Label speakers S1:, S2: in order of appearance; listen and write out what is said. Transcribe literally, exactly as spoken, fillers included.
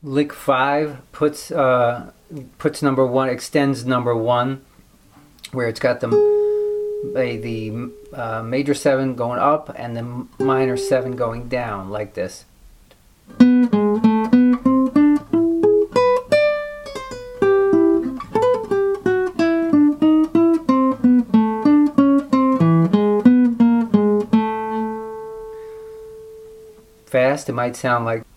S1: Lick five puts uh, puts number one, extends number one, where it's got the the uh, major seven going up and the minor seven going down, like this. Fast, it might sound like